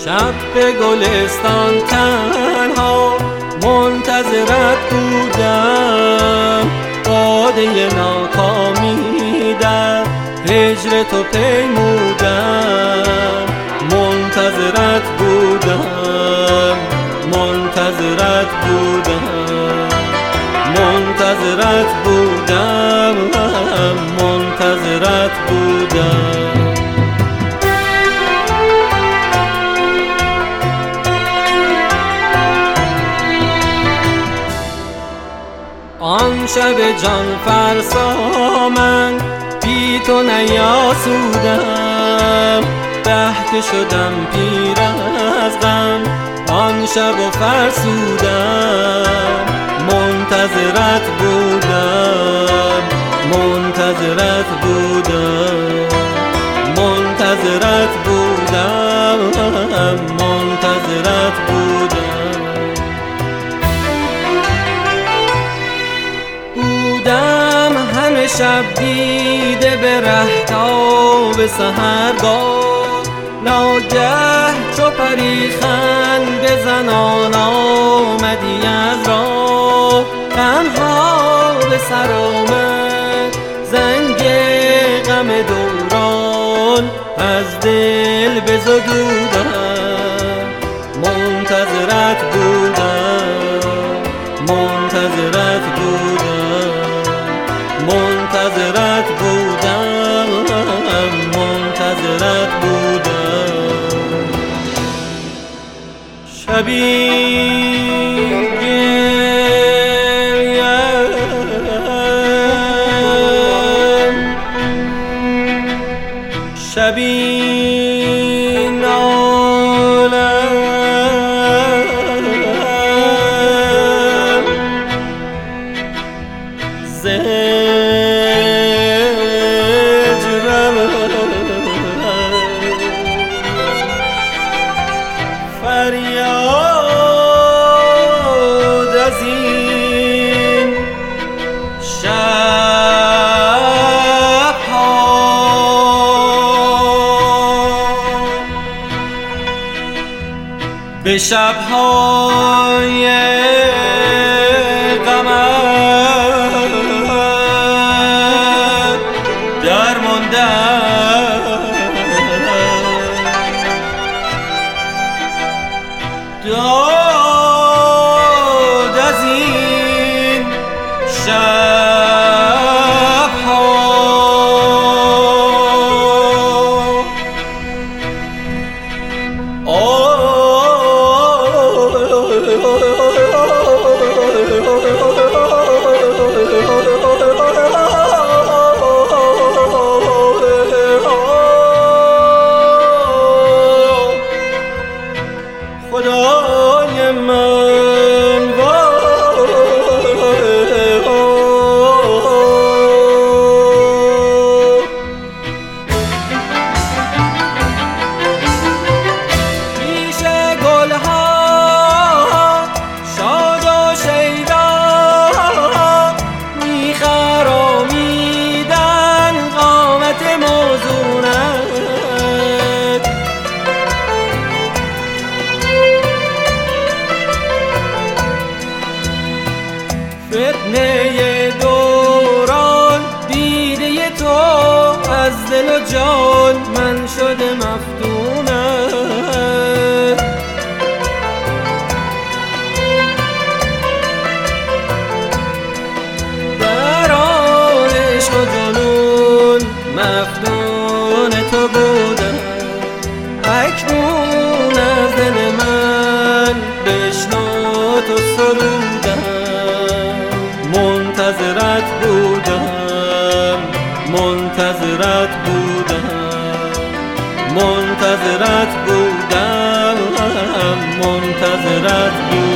شب به گلستان تنها منتظرت بودم، باده ناکامی در هجر تو پیمودم. منتظرت بودم، منتظرت بودم، منتظرت بودم، منتظرت بودم. آن شب جان فرسا من بی تو نیاسودم، ده که شدم پیر از غم آن شب و فرسودم. منتظرت بودم، منتظرت بودم، منتظرت بودم، منتظرت بودم. بودم همه شب دیده به ره تا به سحرگاه، ناگه چو پری خنده زنان آمدی از راه. غمها به سر آمد، زنگ غم دوران از دل بزدودم. منتظرت بودم، منتظرت بودم، منتظرت بودم، منتظرت بودم. شبی گریم، شبی نالم، زجرم فریاد از این شب‌ها. به شب‌های غمت درماندم، داد از این شب‌ها. خدای من پیش گلها شاد و شیدا میخرامیدن قامت موزونت. فتنه دوران دیده تو از دل و جان من شده مفتونت. در آن عشق و جنون مفتون تو بودم، اکنون از دل من بشنو تو سرودم. منتظرت بودم، منتظرت بودم، منتظرت بودم، منتظرت بودم.